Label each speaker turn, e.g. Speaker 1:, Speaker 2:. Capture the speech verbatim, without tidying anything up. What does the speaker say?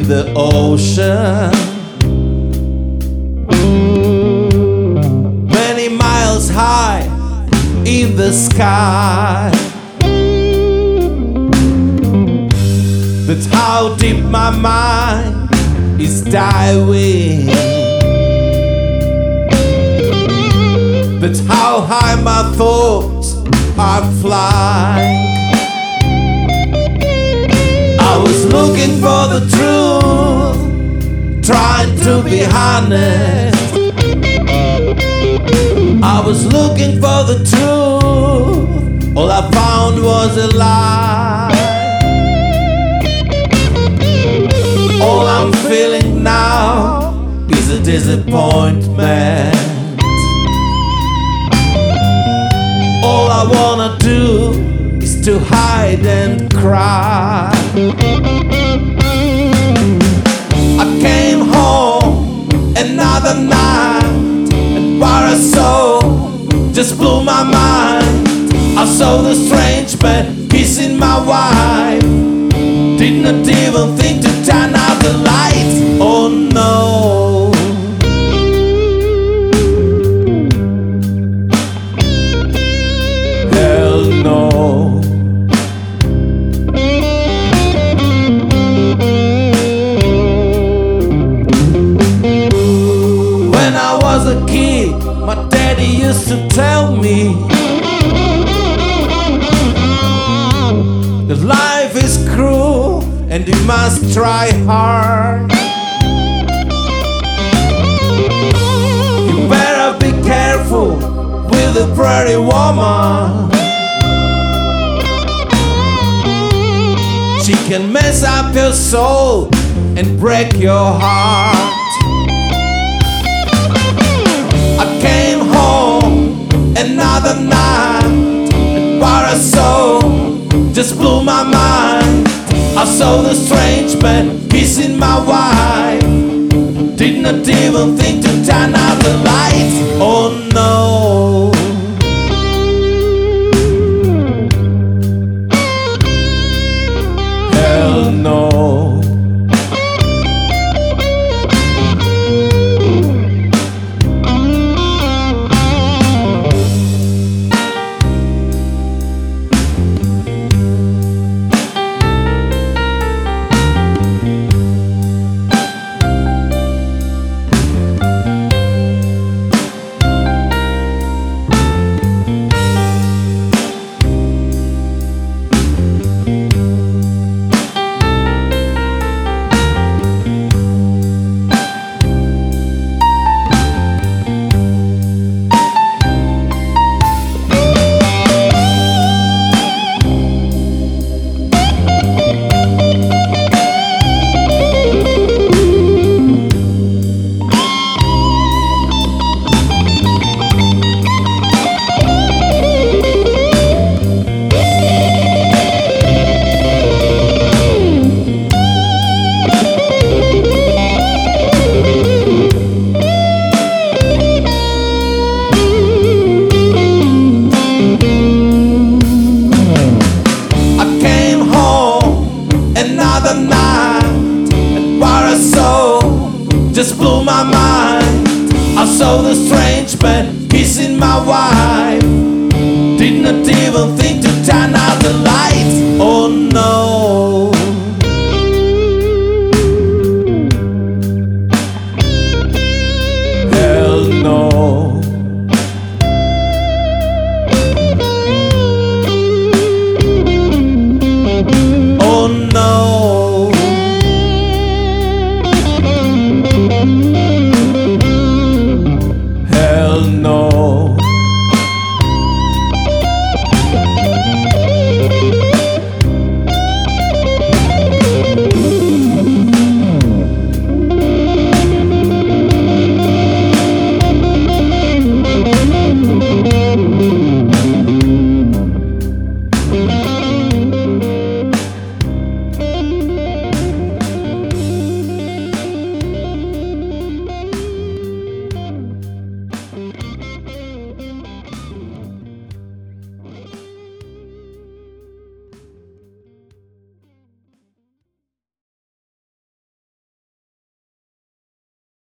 Speaker 1: the ocean. Many miles high in the sky. That's how deep my mind is diving. That's how high my thoughts are flying. I was looking for the truth, trying to be honest. I was looking for the truth, all I found was a lie. All I'm feeling now is a disappointment. All I wanna do is to hide and cry. I came home another night, and what I saw just blew my mind. I saw the strange man kissing my wife. Did not even think to turn out the lights. Oh no. Hell no. When I was a kid, my daddy used to tell me that life is cruel and you must try hard. You better be careful with a pretty woman. She can mess up your soul and break your heart. I came home another night, and what I saw just blew my mind. I saw the strange man kissing my wife. Did not even think to turn out the lights. Oh no. Hell no. Just blew my mind. I saw the strange man kissing my wife. Did not even think